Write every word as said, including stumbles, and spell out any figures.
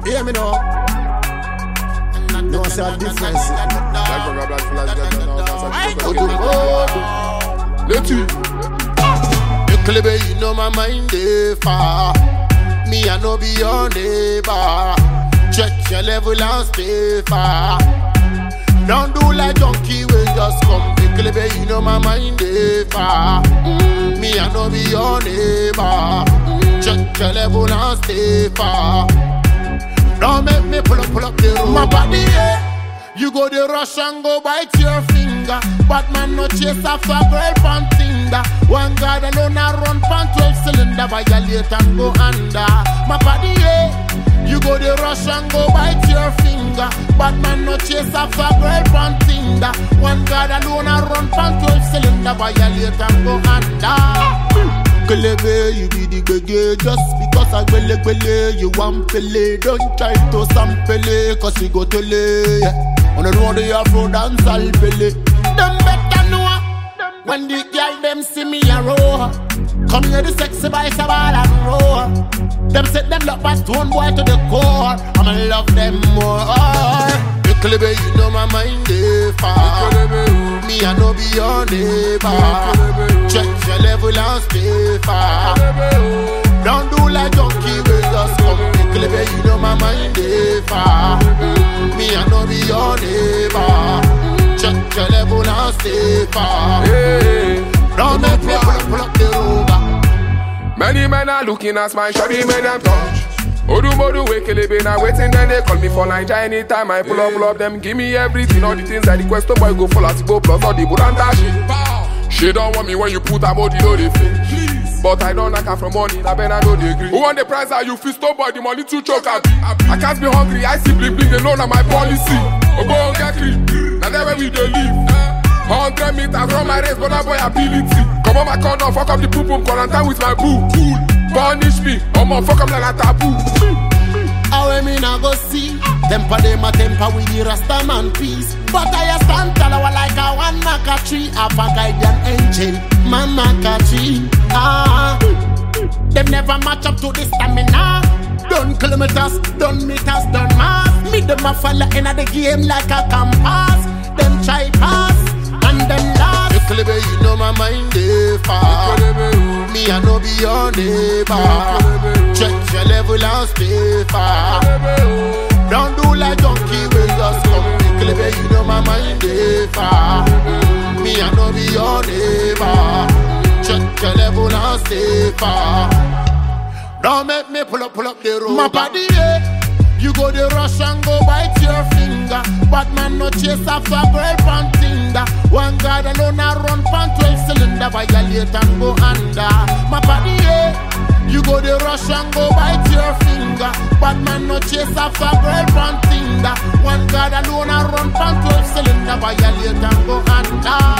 Hear me now. No one say a difference. Let's see. Baby, you know my mind is far. Me, I know be your neighbor. Check your level and stay far. Don't do like junkie, we just come. Baby, you know my mind is far. Mm, me, I know be your neighbor. Check your level and stay far. Don't make me pull up, pull up the road. My body, yeah. You go the rush and go bite your finger. But man no chase after girl pan Tinder. One God alone a run pan twelve cylinder. Violate and go under. My body, yeah. You go the rush and go bite your finger. But man no chase after girl pan Tinder. One God alone a run pan twelve cylinder. Violate and go under. Kelebe, you be the gege. Just because I gwele gwele, you want pele. Don't try to sample, cause you go to lay. On the road you afro dance all pele. Them better know when the girl them see me a row. Come here the sexy boy sabal and roll. Them set them lock my stone boy to the core. I'ma love them more. Kelebe, you know my mind is far. Me I know be your neighbor. Check your level and stay far. Don't do like junkie, we just come. Kelebe, you know my mind is far. Me I know be your neighbor. Check your level and stay far. Don't make me pull up, pull up the rover. Many men are looking at my shabby men and touch. Odu modu wekelebe na waiting, then they call me for Niger anytime I pull up, pull up them, give me everything, all the things that the question boy go full as go plus all the buranta shit. She don't want me when you put a body no they feel. But I don't like her from money, I better know they agree. Who want the price are you fist up boy, the money too choke at me. I can't be hungry, I see bling bling, they know that my policy. Obo get clean, now that's where we dey live. Hundred meters from my race, but now boy ability. Come on my corner, fuck up the poop poop, quarantine with my boo. Cool. Punish me, I'ma fuck up like a taboo. How I mean I go see temper them a temper with the Rasta man peace. But I stand tall like a one maca tree. Have a guardian angel, man maca tree. Ah, them never match up to the stamina. Done kilometers, done meters, done miles. Me them a follow in the game like a compass. Them try pass and them last. Kelebe, you know my mind is far. Me I know be your neighbor. Check your level and stay far. Don't do like junkie, we just come. Kelebe, you know my mind is far. Me I know be your neighbor. Check your level and stay far. Don't make me pull up, pull up the road. My body, yeah. You go the rush and go bite your finger. But man no chase after girl pan Tinder. One God alone a run pan twelve cylinder. Violate and go under. My body, yeah. You go the rush and go bite your finger. But man no chase after girl pan Tinder. One God alone a run pan twelve cylinder. Violate and go under.